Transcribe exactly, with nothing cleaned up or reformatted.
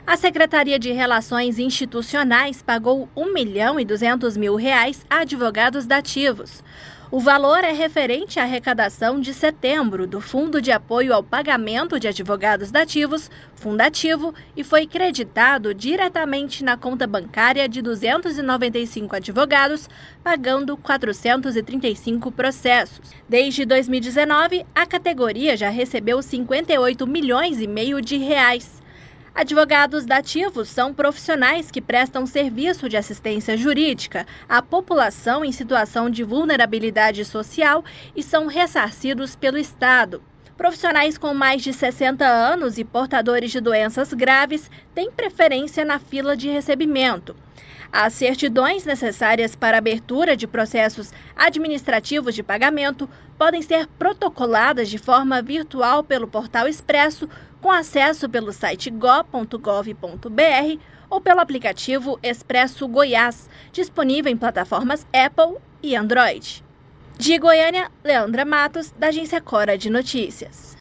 A Secretaria de Relações Institucionais pagou um milhão e duzentos mil reais a advogados dativos. O valor é referente à arrecadação de setembro do Fundo de Apoio ao Pagamento de Advogados Dativos, Fundativo, e foi creditado diretamente na conta bancária de duzentos e noventa e cinco advogados, pagando quatrocentos e trinta e cinco processos. Desde dois mil e dezenove, a categoria já recebeu cinquenta e oito milhões e meio de reais. Advogados dativos são profissionais que prestam serviço de assistência jurídica à população em situação de vulnerabilidade social e são ressarcidos pelo Estado. Profissionais com mais de sessenta anos e portadores de doenças graves têm preferência na fila de recebimento. As certidões necessárias para a abertura de processos administrativos de pagamento podem ser protocoladas de forma virtual pelo Portal Expresso, com acesso pelo site go ponto gov ponto br ou pelo aplicativo Expresso Goiás, disponível em plataformas Apple e Android. De Goiânia, Leandra Matos, da Agência Cora de Notícias.